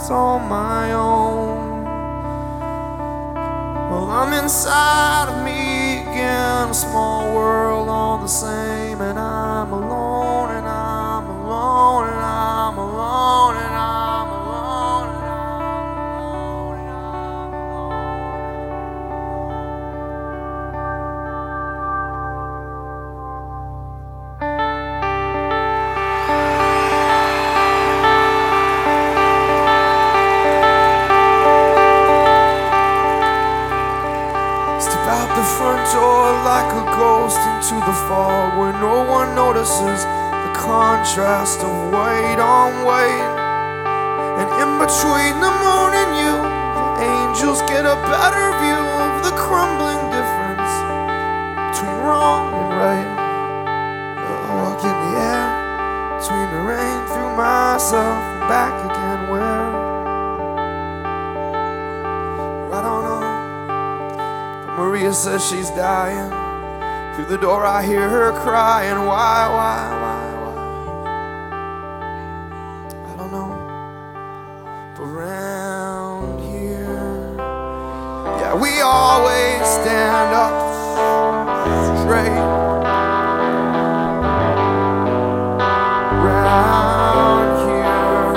it's all my own. Well, I'm inside of me again, a small world all the same, and I'm alone, and I'm alone, and I'm alone, and I'm alone, and I'm alone, and I'm out the front door like a ghost into the fog, where no one notices the contrast of weight on weight. And in between the moon and you, the angels get a better view of the crumbling difference between wrong and right. A walk in the air between the rain, through myself and back again. Where I don't know. Maria says she's dying. Through the door I hear her crying. Why? I don't know. But around here, yeah, we always stand up straight. Around here,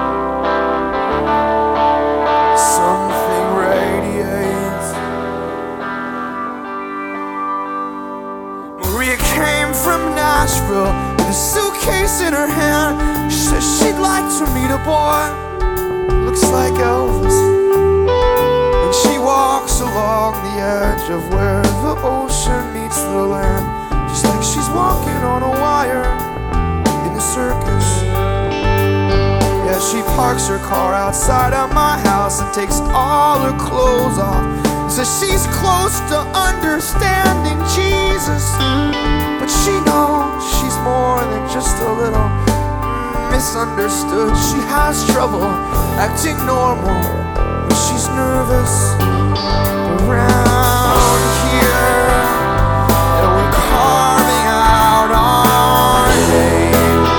something radiates. Maria came from Nashville with a suitcase in her hand. She says she'd like to meet a boy, looks like Elvis. And she walks along the edge of where the ocean meets the land, just like she's walking on a wire in the circus. Yeah, she parks her car outside of my house and takes all her clothes off. So she's close to understanding Jesus, but she knows she's more than just a little misunderstood. She has trouble acting normal when she's nervous. Around here, yeah, we're carving out our name.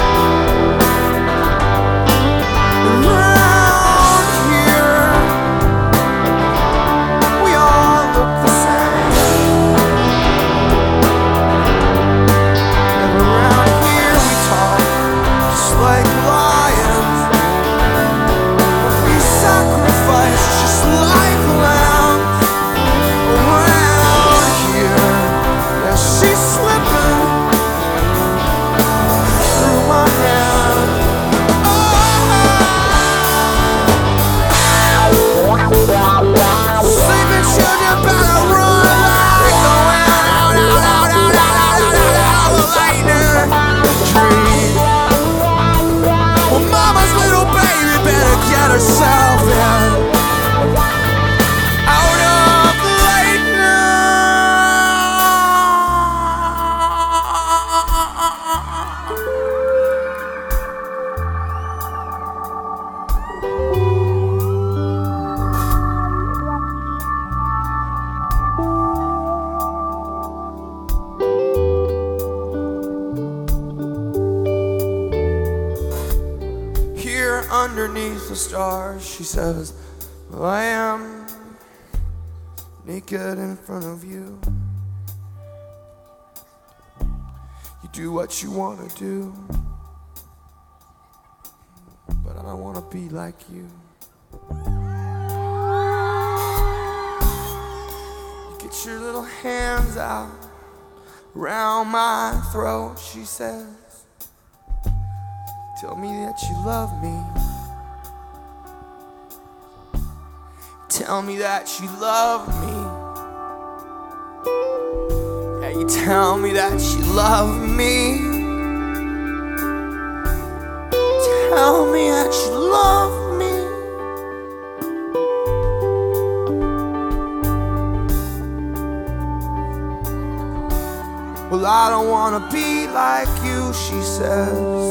Underneath the stars, she says, well, I am naked in front of you. You do what you want to do, but I don't want to be like you. You get your little hands out around my throat, she says. Tell me that you love me. Tell me that you love me. Yeah, you tell me that you love me. Tell me that you love me. Well, I don't want to be like you, she says.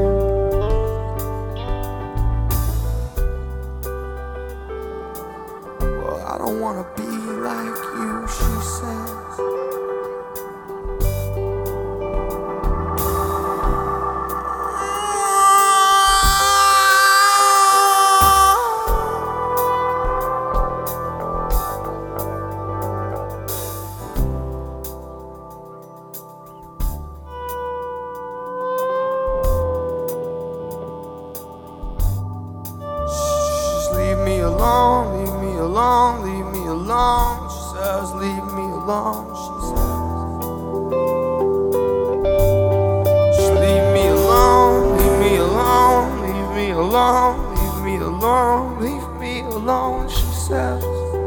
I don't want to be like you, she says. alone. She says, leave me alone. She says, just leave me alone, leave me alone, leave me alone, leave me alone, leave me alone. She says.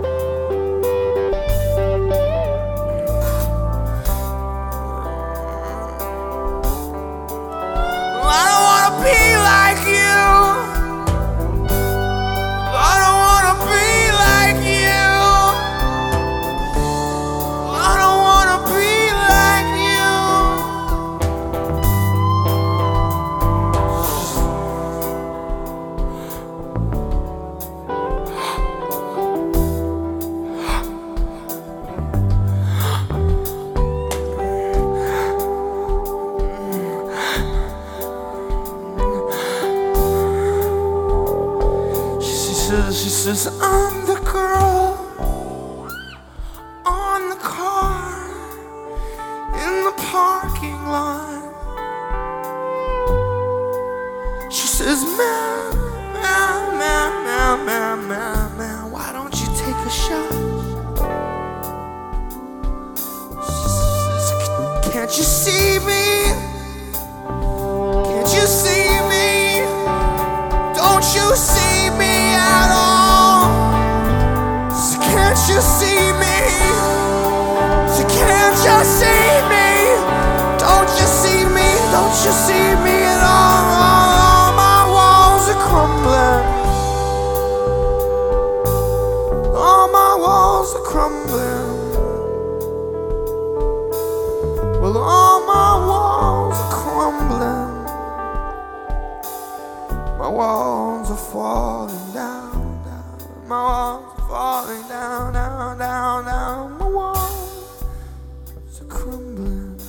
She says, I'm the girl on the car in the parking lot. She says, man, why don't you take a shot? She says, can't you see me? Can't you see me? Don't you see me at all? So can't you see me? So can't you see me? Don't you see me? Don't you see me at all? All my walls are crumbling. All my walls are crumbling. Well, all my walls are crumbling. My walls are falling down, down. My walls are falling down, down, down, down. My walls are crumbling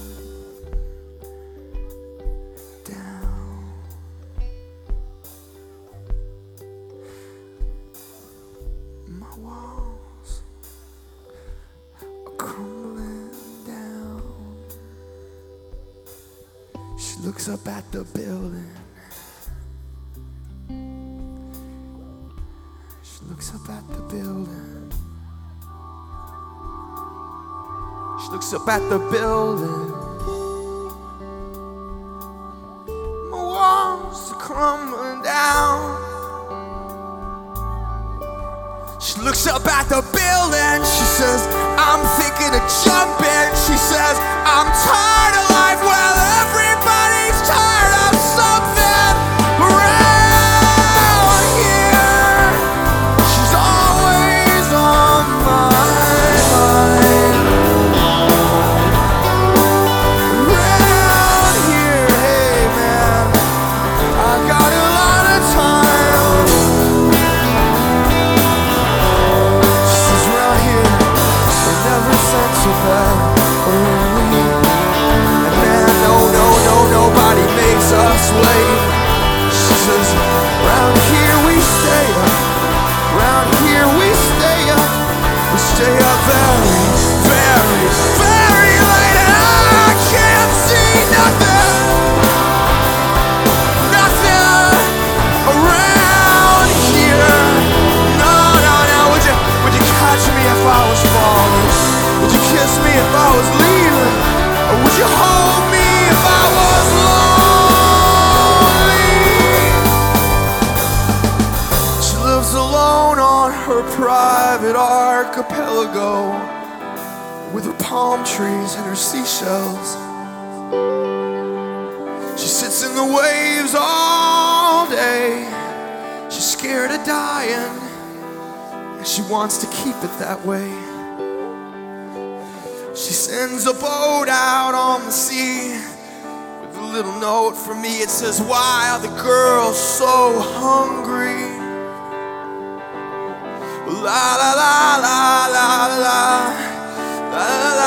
down. My walls are crumbling down. She looks up at the building. Looks up at the building. She looks up at the building. My walls are crumbling down. She looks up at the building. She says, I'm thinking of jumping. She says, I'm tired of life. Well, everybody's tired of something around here. She's always on my mind. Around here, hey man, I got a lot of time. She's around here, they never sent so bad. And man, nobody makes us wait. She says, round here we stay up. Round here we stay up. We stay up very, very, very late. And I can't see nothing. Nothing around here. No. Would you catch me if I was falling? Would you kiss me if I was leaving? Or would you hold me if I was lonely? She lives alone on her private archipelago with her palm trees and her seashells. She sits in the waves all day. She's scared of dying, and she wants to keep it that way. She sends a boat out on the sea with a little note for me. It says, why are the girls so hungry? La la la la la la la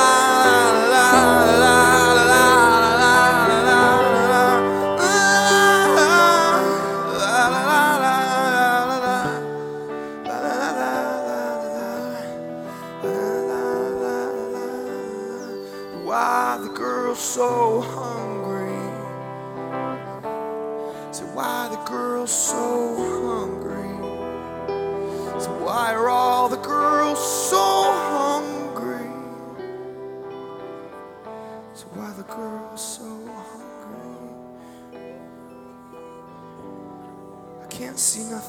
why the girls so hungry? So why the girls so hungry? So why are all the girls so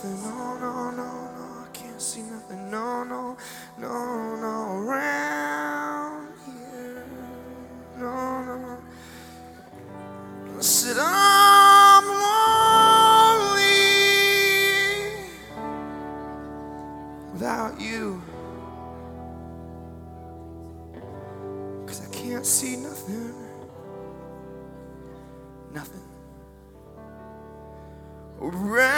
nothing, no, no, no, no. I can't see nothing, no, no, no, no. Around here, no, no. I said I'm lonely without you, 'cause I can't see nothing, nothing around.